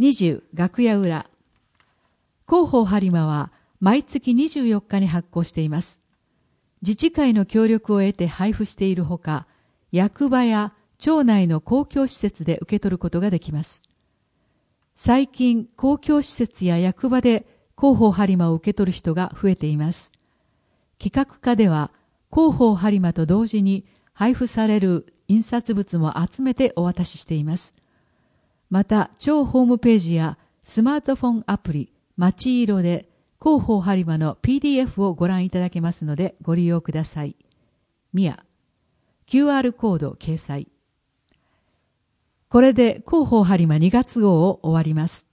20楽屋裏。広報播磨は毎月24日に発行しています。自治会の協力を得て配布しているほか、役場や町内の公共施設で受け取ることができます。最近、公共施設や役場で広報播磨を受け取る人が増えています。企画課では、広報播磨と同時に配布される印刷物も集めてお渡ししています。また、町ホームページやスマートフォンアプリ、まちいろで広報播磨の PDF をご覧いただけますのでご利用ください。QR コード掲載。これで広報播磨2月号を終わります。